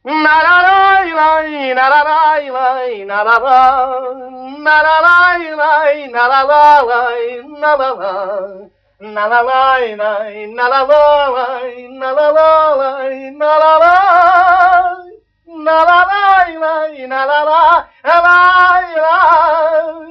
Na la la la, na la la la, na la la, na la la la, na la la la, na la la. Na la la la, na la la la, na la la la, na la la. Na la la la, na la la la,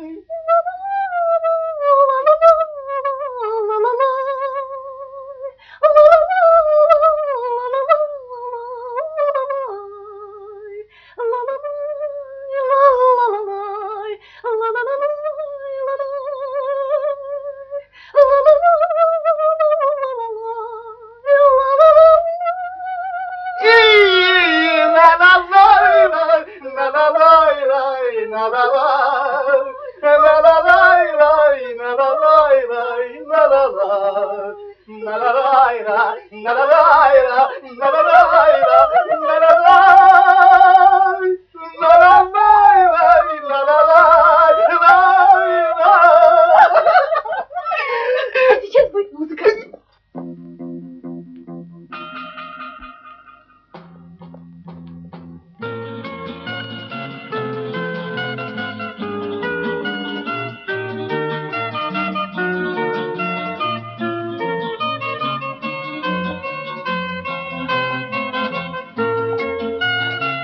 Сейчас будет музыка.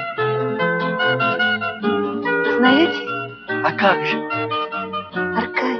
Знаете, А как же? Аркадий,